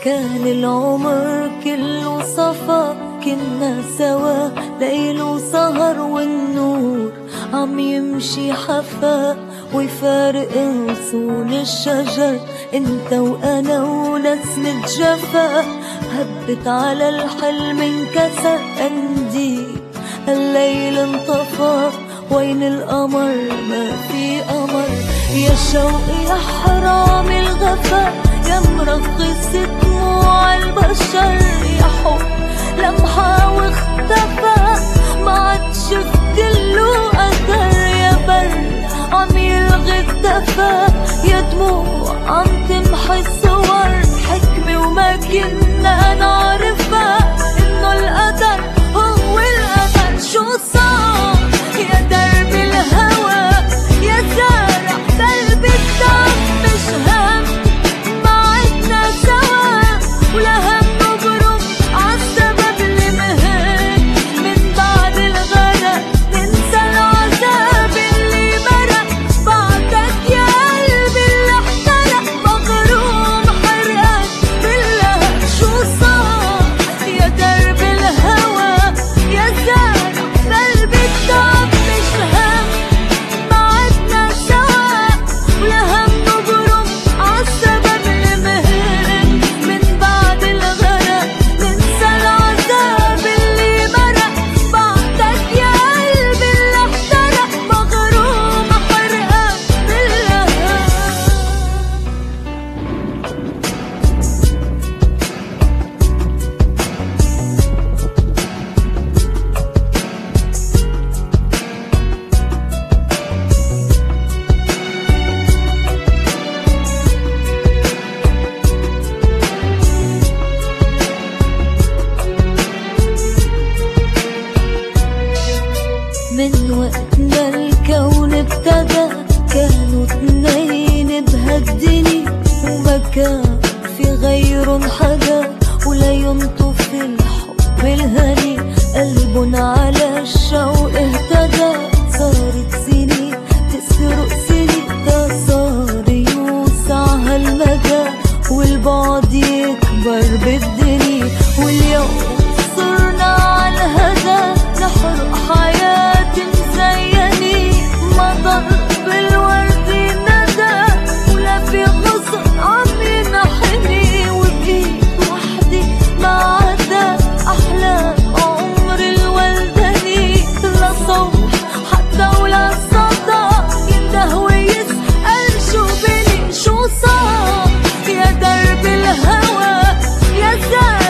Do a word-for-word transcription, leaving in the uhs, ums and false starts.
كان العمر كله صفا، كنا سوا ليل وسهر والنور عم يمشي حفا ويفارق غصون الشجر. انت وانا ونسمة جفا هبت على الحلم انكسر. قنديل الليل انطفى، وين القمر؟ ما في قمر. يا شوقي يا حرام الغفا، يا مرخص دموع البشر. يا حب لمحة واختفى، ما عاد شفت له أثر. يا برد عم يلغي الدفا، يا دموع عم تمحي الصور. حكمة وما كنا نعرفها، إنه القدر هو القدر. شو صار يا درب الهوى، يا زارع قلبي الدم. مش هم ما عدنا سوا، ولا هم نبرم عالسبب اللي مهن. من بعد الغرق ننسى العذاب اللي مرق. بعدك يا قلبي اللي احترق، مغروم حرقك باللهب. شو صار يا درب الهوى، يا زارع قلبي الدم. مش هم ما عدنا سوا، ولا هم نبرم عالسبب اللي مهن. من بعد الغرق ننسى العذاب اللي مرق. بعدك يا قلبي اللي احترق، مغروم حرقك باللهب. من وقتنا الكون ابتدى، كانوا اتنين بهالدنيا، وما كان في غيرن حدا، ولا ينطف الحب الهني. قلبن على الشوق اهتدى، صارت سنين تسرق سنين. ده صار يوسع هالمدى، والبعد يكبر بالدنيا. واليوم صرنا عالهدى، نحرق حياة مزينة. ما ضل بالورد ندى، ولا في غصن عم ينحني. وبإيد وحدي ما عدا أحلام عمر الولدني. لا صوت حتى ولا صدى، ينده ويسأل شو بني. شو صار يا درب الهوى، يا زاد